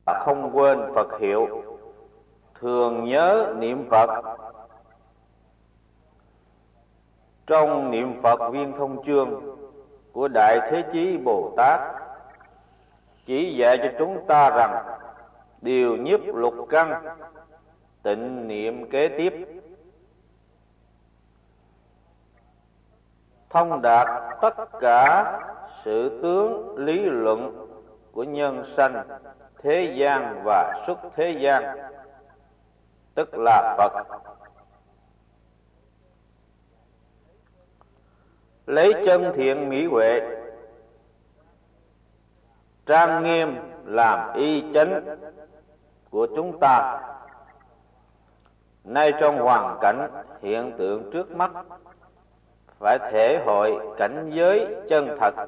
không quên Phật hiệu, thường nhớ niệm Phật. Trong niệm Phật Viên Thông Chương của Đại Thế Chí Bồ Tát chỉ dạy cho chúng ta rằng điều nhiếp lục căn, tịnh niệm kế tiếp, thông đạt tất cả sự tướng lý luận của nhân sanh, thế gian và xuất thế gian, tức là Phật. Lấy chân thiện mỹ huệ trang nghiêm làm y chánh của chúng ta. Nay trong hoàn cảnh hiện tượng trước mắt, phải thể hội cảnh giới chân thật.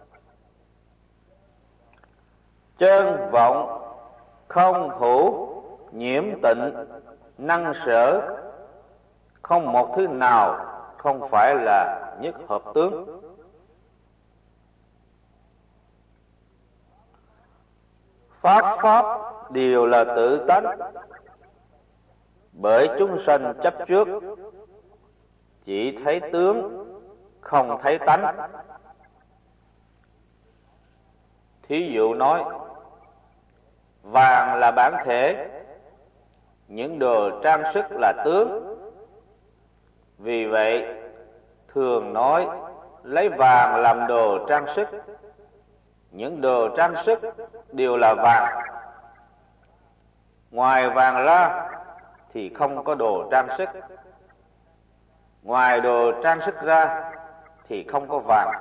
Chân vọng không hữu nhiễm tịnh năng sở, không một thứ nào không phải là nhất hợp tướng. Pháp đều là tự tánh, bởi chúng sanh chấp trước, chỉ thấy tướng không thấy tánh. Thí dụ nói, vàng là bản thể, những đồ trang sức là tướng. Vì vậy thường nói lấy vàng làm đồ trang sức, những đồ trang sức đều là vàng. Ngoài vàng ra thì không có đồ trang sức, ngoài đồ trang sức ra thì không có vàng.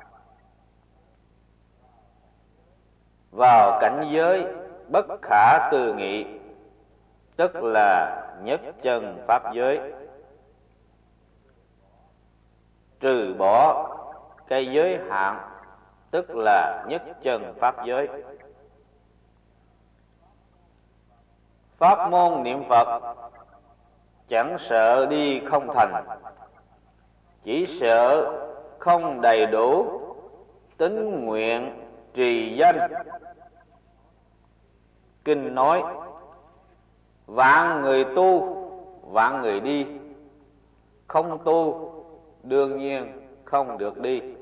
Vào cảnh giới bất khả tư nghị, tức là nhất chân pháp giới, trừ bỏ cái giới hạn, tức là nhất chân pháp giới. Pháp môn niệm Phật chẳng sợ đi không thành, chỉ sợ không đầy đủ tín nguyện trì danh. Kinh nói, vạn người tu, vạn người đi, không tu đương nhiên không được đi.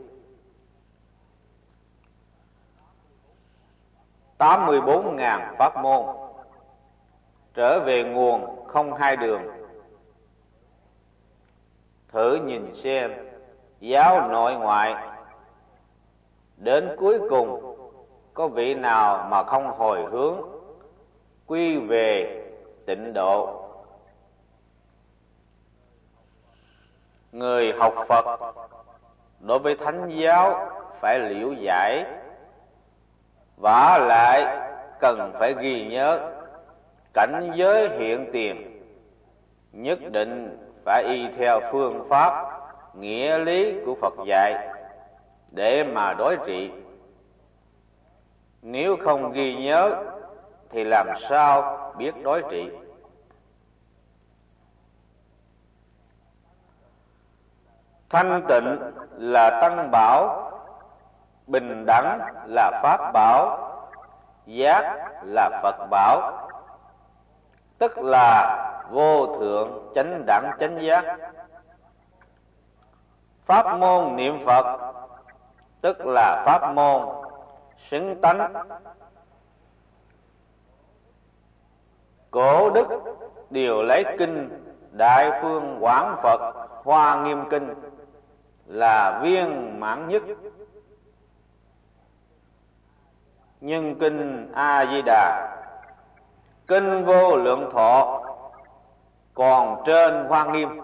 84.000 pháp môn, trở về nguồn không hai đường. Thử nhìn xem giáo nội ngoại, đến cuối cùng có vị nào mà không hồi hướng quy về tịnh độ. Người học Phật đối với thánh giáo phải liễu giải, vả lại cần phải ghi nhớ cảnh giới hiện tiền, nhất định phải y theo phương pháp nghĩa lý của Phật dạy để mà đối trị. Nếu không ghi nhớ thì làm sao biết đối trị? Thanh tịnh là tăng bảo, bình đẳng là pháp bảo, giác là Phật bảo, tức là vô thượng chánh đẳng chánh giác. Pháp môn niệm Phật tức là pháp môn xứng tánh. Cổ đức đều lấy kinh Đại Phương Quảng Phật Hoa Nghiêm Kinh là viên mãn nhất, nhưng kinh A Di Đà, kinh Vô Lượng Thọ còn trên Hoa Nghiêm,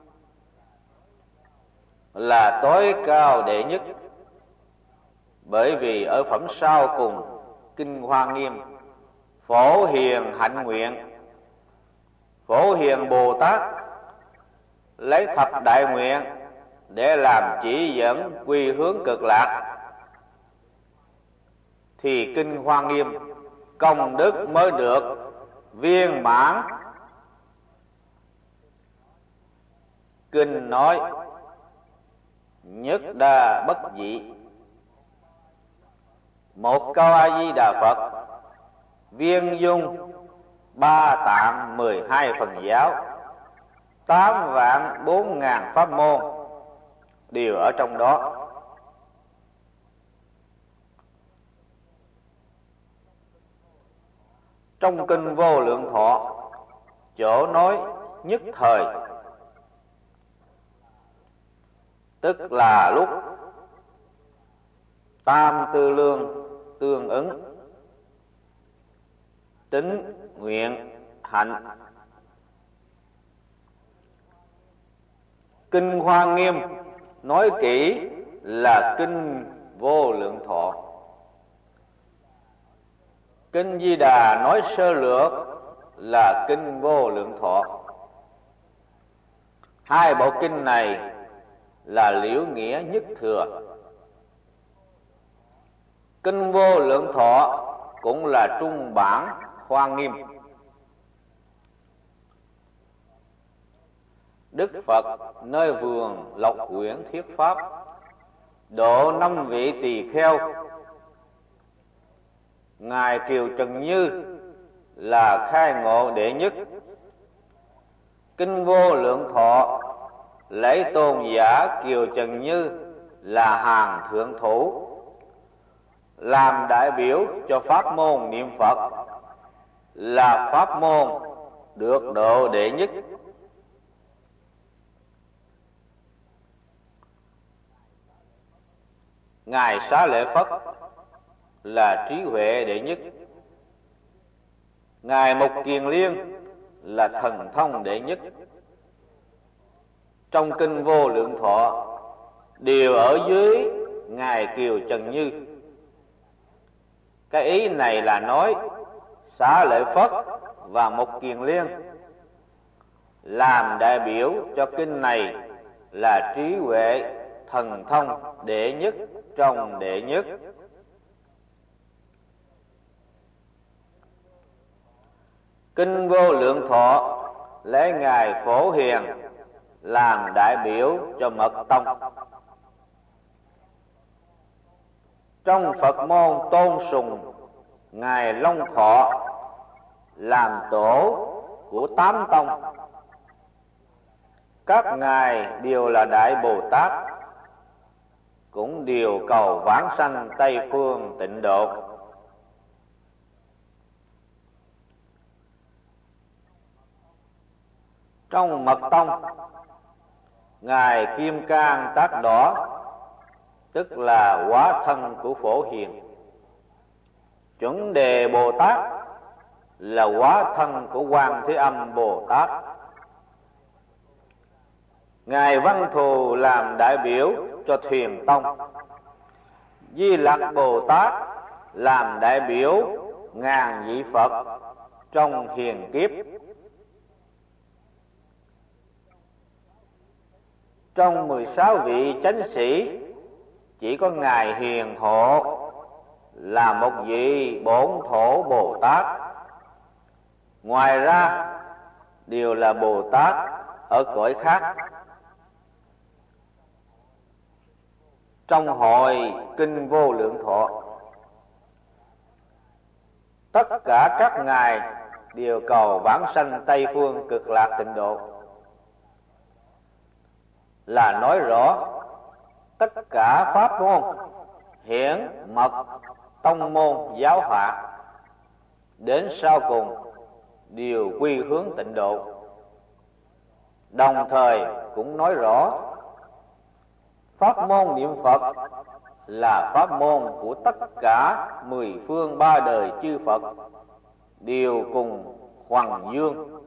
là tối cao đệ nhất. Bởi vì ở phẩm sau cùng kinh Hoa Nghiêm, Phổ Hiền hạnh nguyện, Phổ Hiền Bồ Tát lấy thập đại nguyện để làm chỉ dẫn quy hướng cực lạc, thì kinh Hoa Nghiêm công đức mới được viên mãn. Kinh nói nhất đa bất dị, một câu A Di Đà Phật viên dung 3 tạng 12 phần giáo, 8 vạn 4 ngàn pháp môn đều ở trong đó. Trong kinh Vô Lượng Thọ, chỗ nói nhất thời, tức là lúc tam tư lương tương ứng, tín nguyện hạnh. Kinh Hoa Nghiêm nói kỹ là kinh Vô Lượng Thọ. Kinh Di Đà nói sơ lược là kinh Vô Lượng Thọ. Hai bộ kinh này là liễu nghĩa nhất thừa. Kinh Vô Lượng Thọ cũng là trung bản Hoa Nghiêm. Đức Phật nơi vườn Lộc Quyển thuyết pháp, độ 5 vị tỳ kheo. Ngài Kiều Trần Như là khai ngộ đệ nhất. Kinh Vô Lượng Thọ lấy tôn giả Kiều Trần Như là hàng thượng thủ, làm đại biểu cho pháp môn niệm Phật, là pháp môn được độ đệ nhất. Ngài Xá Lợi Phất là trí huệ đệ nhất. Ngài Mục Kiền Liên là thần thông đệ nhất. Trong kinh Vô Lượng Thọ đều ở dưới Ngài Kiều Trần Như. Cái ý này là nói Xá Lợi Phất và Mục Kiền Liên làm đại biểu cho kinh này là trí huệ thần thông đệ nhất trong đệ nhất. Kinh Vô Lượng Thọ lấy Ngài Phổ Hiền làm đại biểu cho mật tông. Trong Phật môn tôn sùng Ngài Long Thọ làm tổ của 8 tông. Các ngài đều là Đại Bồ Tát, cũng đều cầu vãng sanh Tây Phương Tịnh Độ. Trong Mật Tông, Ngài Kim Cang Tác Đỏ, tức là hóa thân của Phổ Hiền. Chuẩn Đề Bồ Tát là hóa thân của Quan Thế Âm Bồ Tát. Ngài Văn Thù làm đại biểu cho Thiền Tông. Di Lặc Bồ Tát làm đại biểu ngàn vị Phật trong hiền kiếp. Trong 16 vị chánh sĩ, chỉ có Ngài Hiền Hộ là một vị Bổn Thổ Bồ Tát. Ngoài ra đều là Bồ Tát ở cõi khác. Trong hội kinh Vô Lượng Thọ, tất cả các ngài đều cầu vãng sanh Tây Phương Cực Lạc Tịnh Độ, là nói rõ tất cả pháp môn hiển mật tông môn giáo hạ đến sau cùng đều quy hướng tịnh độ. Đồng thời cũng nói rõ pháp môn niệm Phật là pháp môn của tất cả 10 phương 3 đời chư Phật, đều cùng hoằng dương.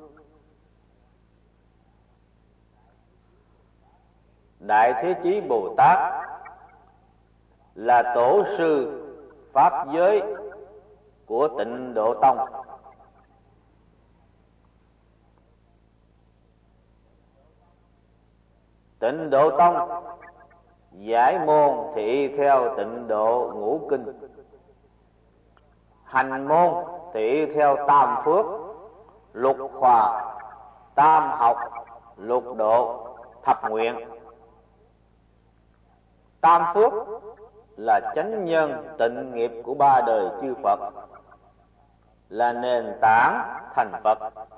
Đại Thế Chí Bồ Tát là tổ sư pháp giới của Tịnh Độ Tông. Tịnh Độ Tông giải môn thì y theo Tịnh Độ Ngũ Kinh, hành môn thì y theo Tam Phước, Lục Hòa, Tam Học, Lục Độ, Thập Nguyện. Tam Phước là chánh nhân tịnh nghiệp của 3 đời chư Phật. là nền tảng thành Phật.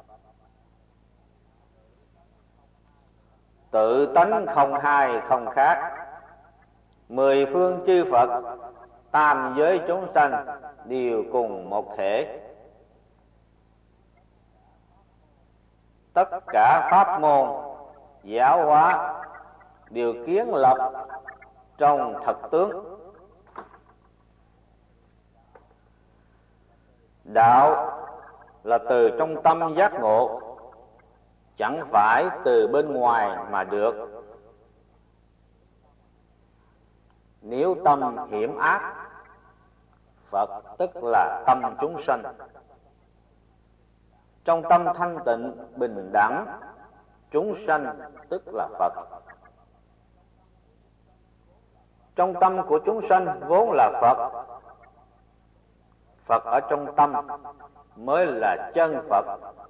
Tự tánh không hai không khác, mười phương chư Phật, tam giới chúng sanh đều cùng một thể. Tất cả pháp môn giáo hóa đều kiến lập trong thật tướng. Đạo là từ trong tâm giác ngộ, chẳng phải từ bên ngoài mà được. Nếu tâm hiểm ác, Phật tức là tâm chúng sanh. Trong tâm thanh tịnh bình đẳng, chúng sanh tức là Phật. Trong tâm của chúng sanh vốn là Phật. Phật ở trong tâm mới là chân Phật.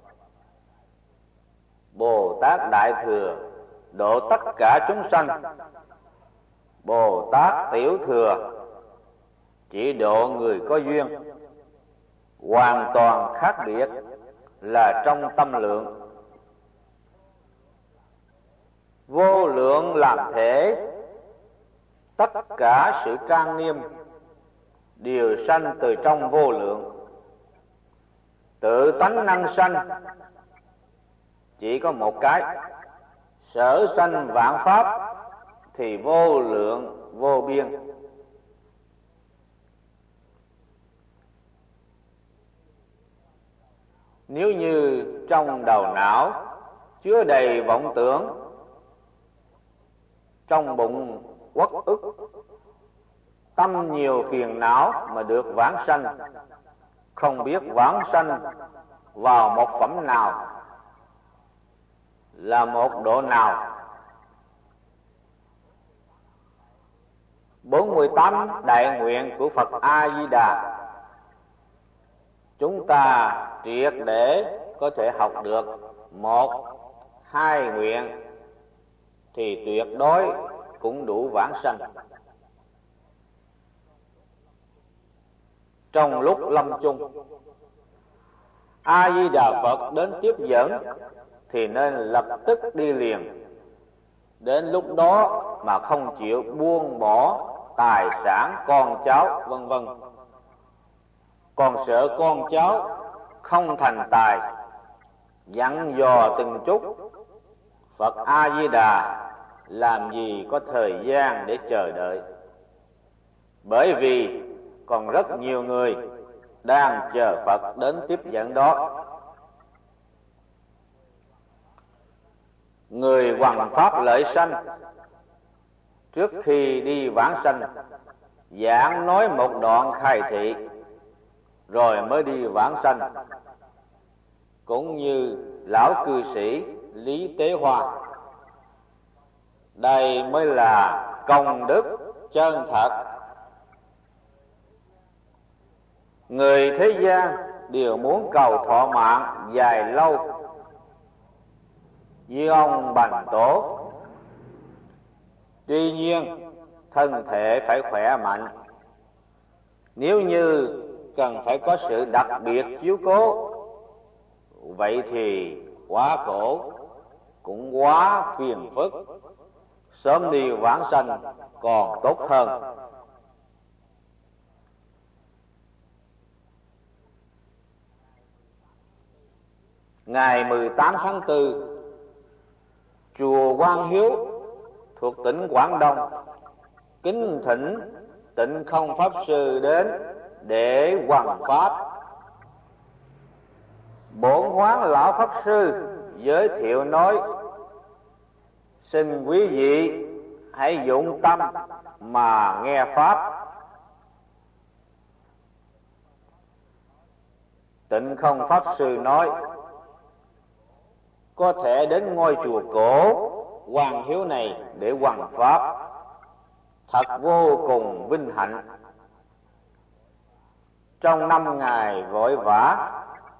Bồ Tát Đại Thừa độ tất cả chúng sanh, Bồ Tát Tiểu Thừa chỉ độ người có duyên. Hoàn toàn khác biệt là trong tâm lượng. Vô lượng làm thể, tất cả sự trang nghiêm đều sanh từ trong vô lượng. Tự tánh năng sanh chỉ có một cái, sở sanh vạn pháp thì vô lượng vô biên. Nếu như trong đầu não chứa đầy vọng tưởng, trong bụng uất ức, tâm nhiều phiền não mà được vãng sanh, không biết vãng sanh vào một phẩm nào, là một độ nào. 48 đại nguyện của Phật A Di Đà chúng ta triệt để có thể học được một, hai nguyện thì tuyệt đối cũng đủ vãng sanh. Trong lúc lâm chung, A Di Đà Phật đến tiếp dẫn thì nên lập tức đi liền. Đến lúc đó mà không chịu buông bỏ tài sản con cháu vân vân, còn sợ con cháu không thành tài, dặn dò từng chút, Phật A Di Đà làm gì có thời gian để chờ đợi. Bởi vì còn rất nhiều người đang chờ Phật đến tiếp dẫn đó. Người hoằng pháp lợi sanh trước khi đi vãng sanh giảng nói một đoạn khai thị rồi mới đi vãng sanh, cũng như lão cư sĩ Lý Tế Hoa. Đây mới là công đức chân thật. Người thế gian đều muốn cầu thọ mạng dài lâu như ông Bành Tổ. Tuy nhiên thân thể phải khỏe mạnh. Nếu như cần phải có sự đặc biệt chiếu cố, vậy thì quá khổ cũng quá phiền phức, sớm đi vãng sanh còn tốt hơn. Ngày 18 tháng 4, chùa Quang Hiếu thuộc tỉnh Quảng Đông kính thỉnh Tịnh Không Pháp Sư đến để hoằng pháp. Bổn Hoán lão Pháp Sư giới thiệu nói: xin quý vị hãy dụng tâm mà nghe pháp. Tịnh Không Pháp Sư nói: có thể đến ngôi chùa cổ Quang Hiếu này để hoằng pháp, thật vô cùng vinh hạnh. Trong 5 ngày vội vã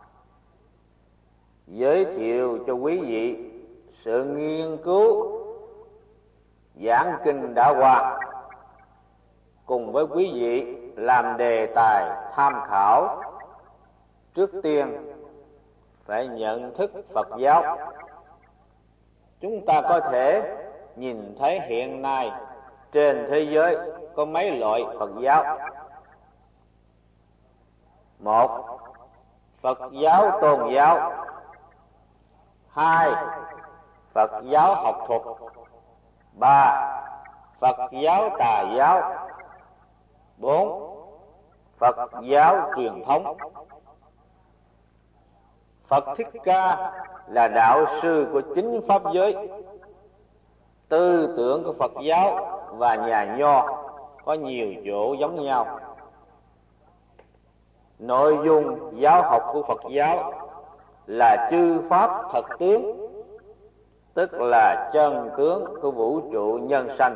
giới thiệu cho quý vị sự nghiên cứu giảng kinh đã qua, cùng với quý vị làm đề tài tham khảo trước tiên phải nhận thức Phật giáo. Chúng ta có thể nhìn thấy hiện nay trên thế giới có mấy loại Phật giáo. Một, Phật giáo tôn giáo. Hai, Phật giáo học thuật. Ba, Phật giáo tà giáo. Bốn, Phật giáo truyền thống. Phật Thích Ca là đạo sư của chính pháp giới. Tư tưởng của Phật giáo và nhà Nho có nhiều chỗ giống nhau. Nội dung giáo học của Phật giáo là chư pháp thật tướng, tức là chân tướng của vũ trụ nhân sanh.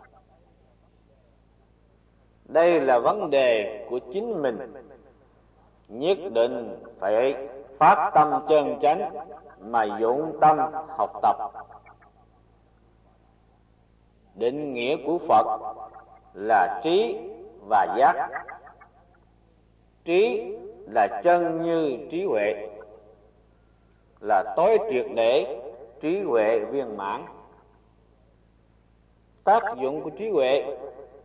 Đây là vấn đề của chính mình, nhất định phải phát tâm chân chánh mà dụng tâm học tập. Định nghĩa của Phật là trí và giác. Trí là chân như trí huệ, là tối triệt để trí huệ viên mãn. Tác dụng của trí huệ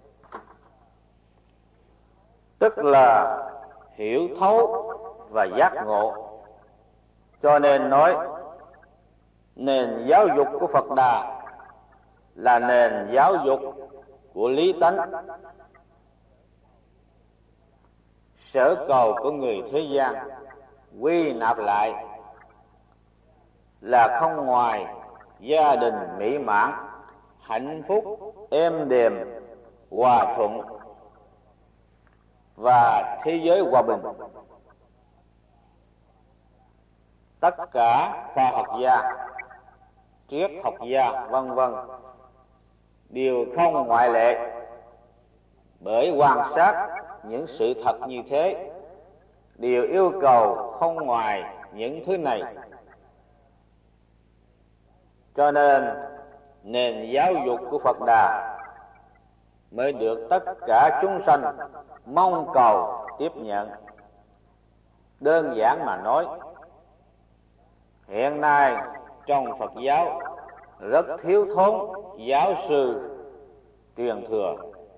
tức là hiểu thấu và giác ngộ. Cho nên nói nền giáo dục của Phật Đà là nền giáo dục của lý tánh. Sở cầu của người thế gian quy nạp lại là không ngoài gia đình mỹ mãn, hạnh phúc, êm đềm, hòa thuận và thế giới hòa bình. Tất cả khoa học gia, triết học gia vân vân đều không ngoại lệ, bởi quan sát những sự thật như thế đều yêu cầu không ngoài những thứ này. Cho nên nền giáo dục của Phật Đà mới được tất cả chúng sanh mong cầu tiếp nhận. Đơn giản mà nói, hiện nay trong Phật giáo rất thiếu thốn giáo sư truyền thừa.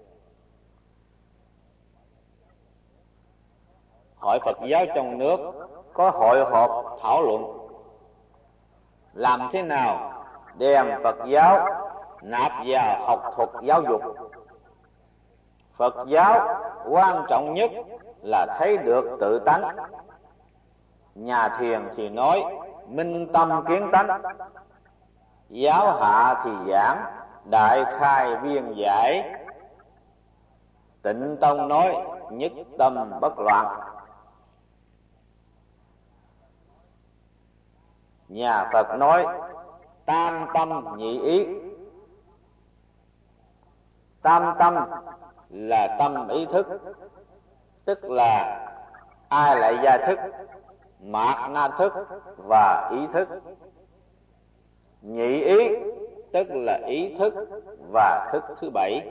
Hội Phật giáo trong nước có hội họp thảo luận làm thế nào đem Phật giáo nạp vào học thuật giáo dục. Phật giáo quan trọng nhất là thấy được tự tánh. Nhà thiền thì nói minh tâm kiến tánh, giáo hạ thì giảng đại khai viên giải, Tịnh Tông nói nhất tâm bất loạn. Nhà Phật nói tam tâm nhị ý. Tam tâm là tâm ý thức, tức là ai lại gia thức, mạt na thức và ý thức. Nhị ý tức là ý thức và thức thứ bảy.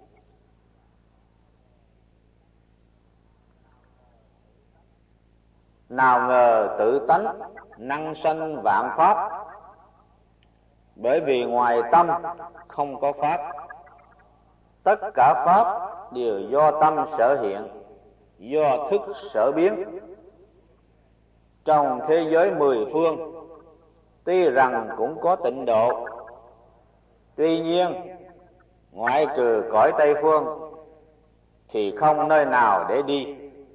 Nào ngờ tự tánh năng sanh vạn pháp, bởi vì ngoài tâm không có pháp. Tất cả pháp đều do tâm sở hiện, do thức sở biến. Trong thế giới mười phương tuy rằng cũng có tịnh độ, tuy nhiên ngoại trừ cõi Tây Phương thì không nơi nào để đi.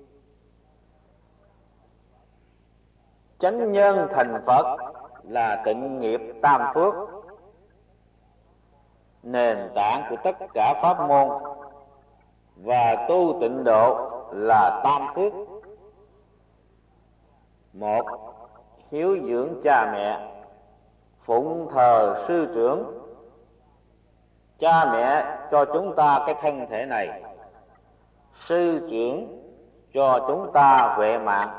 Chánh nhân thành Phật là tịnh nghiệp tam phước, nền tảng của tất cả pháp môn, và tu tịnh độ là tam phước. Một, hiếu dưỡng cha mẹ, phụng thờ sư trưởng. Cha mẹ cho chúng ta cái thân thể này, sư trưởng cho chúng ta huệ mạng.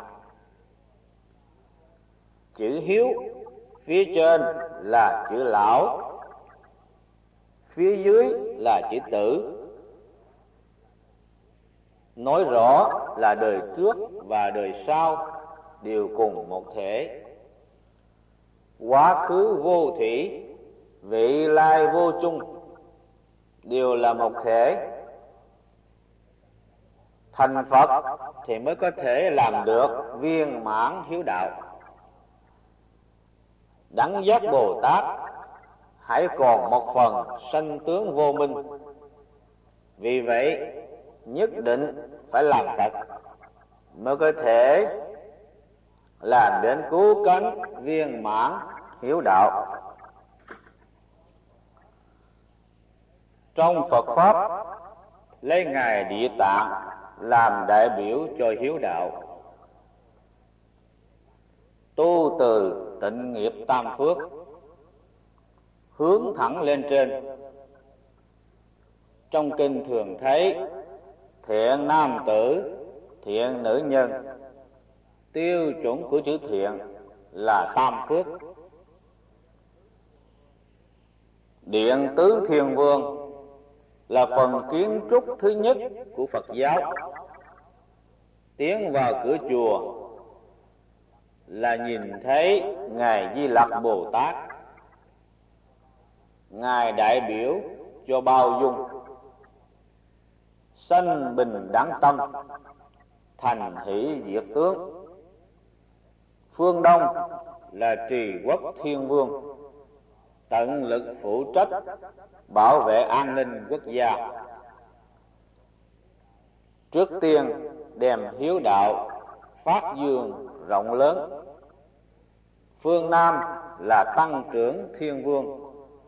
Chữ hiếu phía trên là chữ lão, phía dưới là chữ tử. Nói rõ là đời trước và đời sau đều cùng một thể. Quá khứ vô thủy, vị lai vô chung, đều là một thể. Thành Phật thì mới có thể làm được viên mãn hiếu đạo. Đẳng giác Bồ Tát hãy còn một phần sanh tướng vô minh. Vì vậy nhất định phải làm Phật mới có thể làm đến cứu cánh viên mãn hiếu đạo. Trong Phật Pháp lấy Ngài Địa Tạng làm đại biểu cho hiếu đạo. Tu từ tịnh nghiệp tam phước, hướng thẳng lên trên. Trong kinh thường thấy thiện nam tử, thiện nữ nhân, tiêu chuẩn của chữ thiện là tam phước. Điện tứ thiên vương là phần kiến trúc thứ nhất của Phật giáo. Tiến vào cửa chùa là nhìn thấy Ngài Di Lặc Bồ Tát. Ngài đại biểu cho bao dung, sanh bình đẳng tâm, thành hỷ diệt tướng. Phương Đông là Trì Quốc Thiên Vương, tận lực phụ trách bảo vệ an ninh quốc gia. Trước tiên đem hiếu đạo phát dương rộng lớn. Phương Nam là Tăng trưởng Thiên Vương,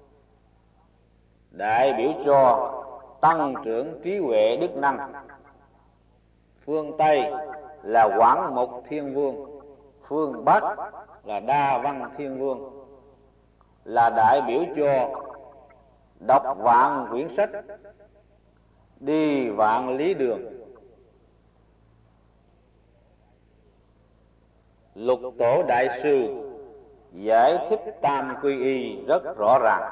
đại biểu cho tăng trưởng trí huệ đức năng. Phương Tây là Quảng Mục Thiên Vương, phương Bắc là Đa Văn Thiên Vương, là đại biểu cho đọc vạn quyển sách, đi vạn lý đường. Lục Tổ Đại Sư giải thích tam quy y rất rõ ràng.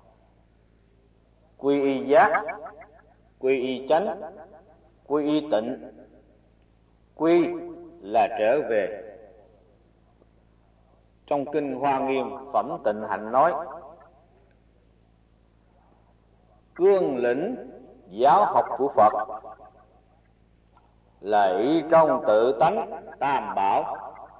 Quy y giác, quy y chánh, quy y tịnh. Quy là trở về. Trong kinh Hoa Nghiêm phẩm Tịnh Hạnh nói: cương lĩnh giáo học của Phật là ý trong tự tánh tam bảo,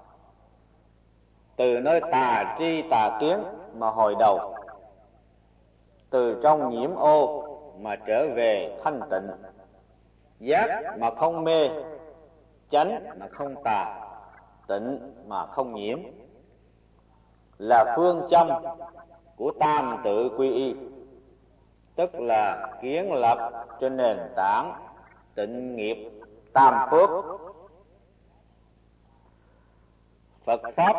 từ nơi tà tri tà kiến mà hồi đầu, từ trong nhiễm ô mà trở về thanh tịnh, giác mà không mê, chánh mà không tà, tịnh mà không nhiễm, là phương châm của tam tự quy y, tức là kiến lập trên nền tảng tịnh nghiệp tam phước. Phật Pháp,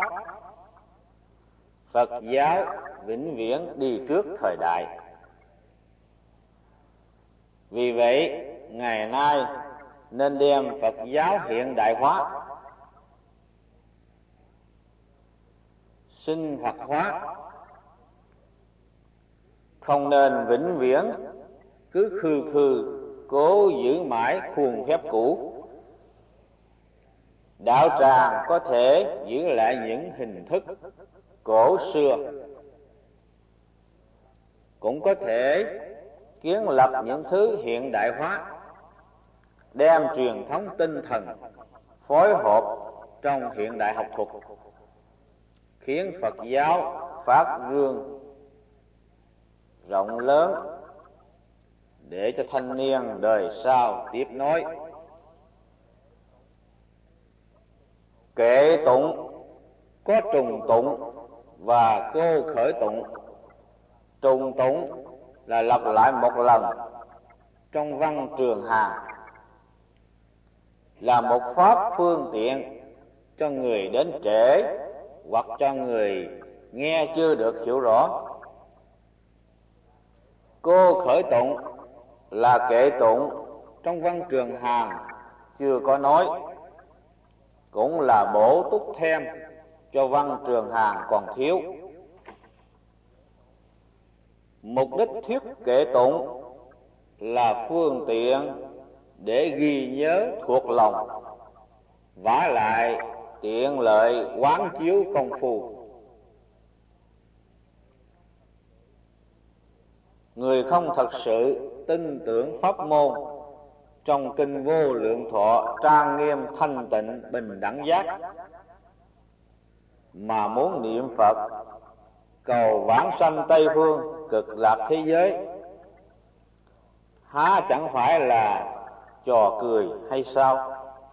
Phật giáo vĩnh viễn đi trước thời đại. Vì vậy ngày nay nên đem Phật giáo hiện đại hóa, sinh hoạt hóa, không nên vĩnh viễn cứ khư cố giữ mãi khuôn phép cũ. Đạo tràng có thể giữ lại những hình thức cổ xưa, cũng có thể kiến lập những thứ hiện đại hóa, đem truyền thống tinh thần phối hợp trong hiện đại học thuật, khiến Phật giáo phát dương rộng lớn để cho thanh niên đời sau tiếp nối. Kệ tụng có trùng tụng và cô khởi tụng. Trùng tụng là lặp lại một lần trong văn trường hàng, là một pháp phương tiện cho người đến trễ hoặc cho người nghe chưa được hiểu rõ. Cô khởi tụng là kệ tụng trong văn trường hàng chưa có nói, cũng là bổ túc thêm cho văn trường hàng còn thiếu. Mục đích thuyết kệ tụng là phương tiện để ghi nhớ thuộc lòng, vả lại tiện lợi quán chiếu công phu. Người không thật sự tin tưởng pháp môn trong kinh Vô Lượng Thọ trang nghiêm thanh tịnh bình đẳng giác, mà muốn niệm Phật cầu vãng sanh Tây phương cực lạc thế giới, há chẳng phải là trò cười hay sao?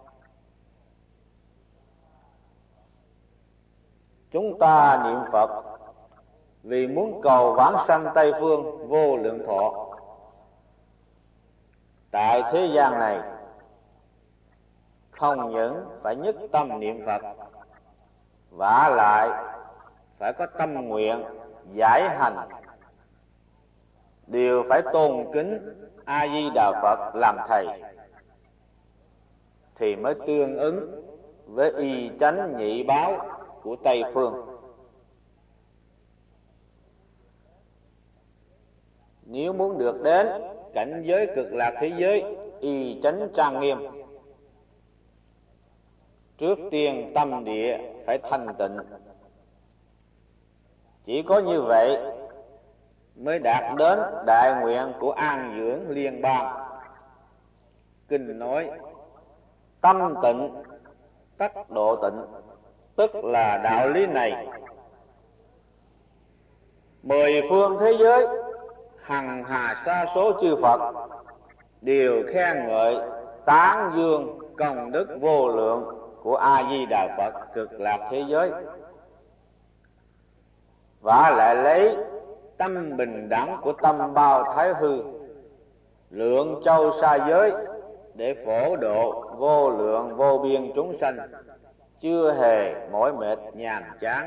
Chúng ta niệm Phật vì muốn cầu vãng sanh Tây phương vô lượng thọ. Tại thế gian này, không những phải nhất tâm niệm Phật, vả lại phải có tâm nguyện giải hành, đều phải tôn kính A Di Đà Phật làm thầy, thì mới tương ứng với y chánh nhị báo của Tây phương. Nếu muốn được đến cảnh giới cực lạc thế giới y chánh trang nghiêm, trước tiên tâm địa phải thanh tịnh. Chỉ có như vậy mới đạt đến đại nguyện của an dưỡng liên bang. Kinh nói tâm tịnh tất độ tịnh, tức là đạo lý này. 10 phương thế giới hằng hà sa số chư Phật đều khen ngợi tán dương công đức vô lượng của A Di Đà Phật cực lạc thế giới, và lại lấy tâm bình đẳng của tâm bao thái hư lượng châu sa giới để phổ độ vô lượng vô biên chúng sanh, chưa hề mỏi mệt nhàm chán.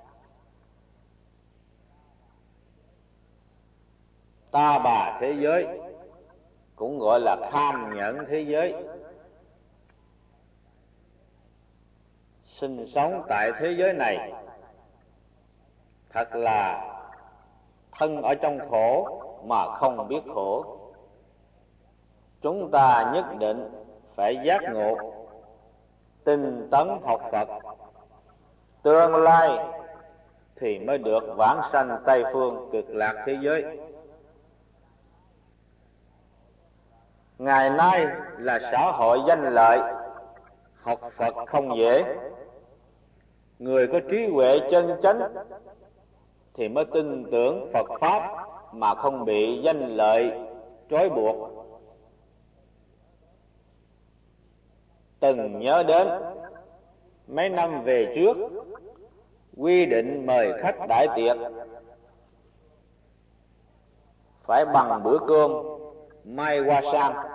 Ta bà thế giới cũng gọi là tham nhẫn thế giới, sinh sống tại thế giới này thật là thân ở trong khổ mà không biết khổ. Chúng ta nhất định phải giác ngộ, tinh tấn học Phật, tương lai thì mới được vãng sanh Tây phương cực lạc thế giới. Ngày nay là xã hội danh lợi, học Phật không dễ. Người có trí huệ chân chánh thì mới tin tưởng Phật Pháp mà không bị danh lợi trói buộc. Từng nhớ đến mấy năm về trước, quy định mời khách đãi tiệc phải bằng bữa cơm may hoa sam.